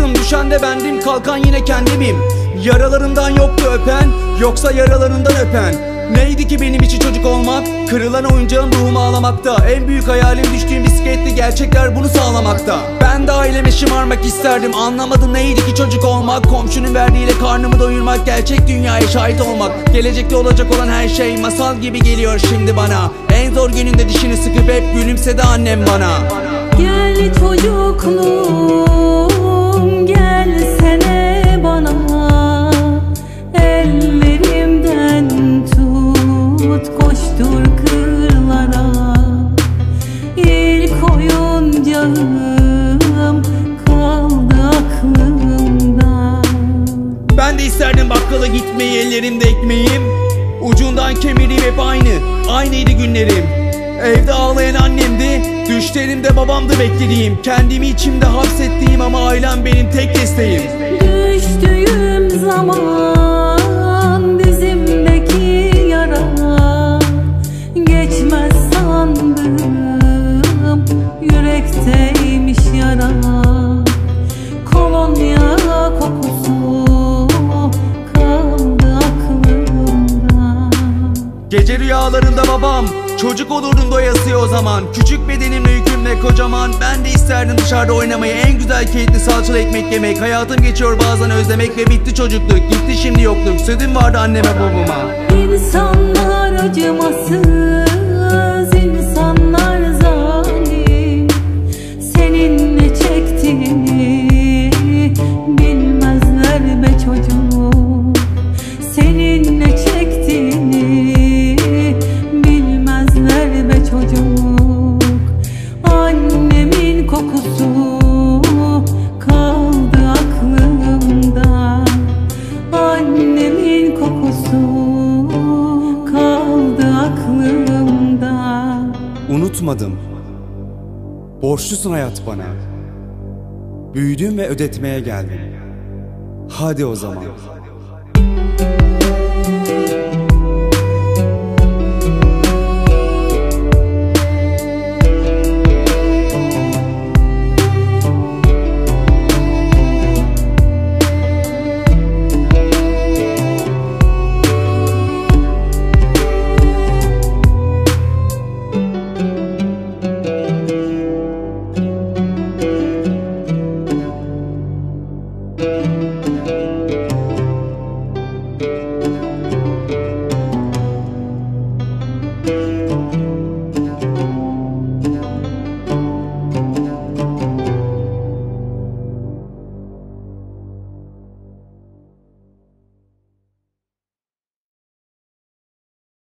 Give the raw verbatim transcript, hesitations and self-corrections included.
Baktım düşen de bendim, kalkan yine kendimim. Yaralarından yoktu öpen, yoksa yaralarından öpen. Neydi ki benim için çocuk olmak? Kırılan oyuncağım ruhumu ağlamakta. En büyük hayalim düştüğüm bisikletli, gerçekler bunu sağlamakta. Ben de aileme şımarmak isterdim, anlamadım neydi ki çocuk olmak. Komşunun verdiğiyle karnımı doyurmak, gerçek dünyaya şahit olmak. Gelecekte olacak olan her şey masal gibi geliyor şimdi bana. En zor gününde dişini sıkıp hep gülümsedi annem bana. Gel çocukluğum, gelsene bana. Ellerimden tut, koştur kırlara. İlk oyuncağım kaldı aklımda. Ben de isterdim bakkala gitmeyi, ellerimde ekmeğim. Ucundan kemireyim, hep aynı, aynıydı günlerim. Evde ağlayan annemdi, düşlerimde babamdı beklediğim. Kendimi içimde hapsettiğim ama ailem benim tek desteğim. Düştüğüm zaman dizimdeki yara geçmez sandım, yürekteymiş yara. Kolonya kokusu kaldı aklımda. Gece rüyalarında babam çocuk olurdum doyasıya o zaman. Küçük bedenimle yükümle kocaman. Ben de isterdim dışarıda oynamayı, en güzel keyifli salçalı ekmek yemek. Hayatım geçiyor bazen özlemek ve bitti çocukluk, gitti şimdi yokluk. Sözüm vardı anneme babama. İnsanlar acımasız, insanlar zalim. Senin ne çektiğini bilmezler be çocuğum. Senin ne çektiğini bilmezler be çocuk. Annemin kokusu kaldı aklımda. Annemin kokusu kaldı aklımda. Unutmadım, borçlusun hayat bana. Büyüdüm ve ödetmeye geldim. Hadi o zaman. Müzik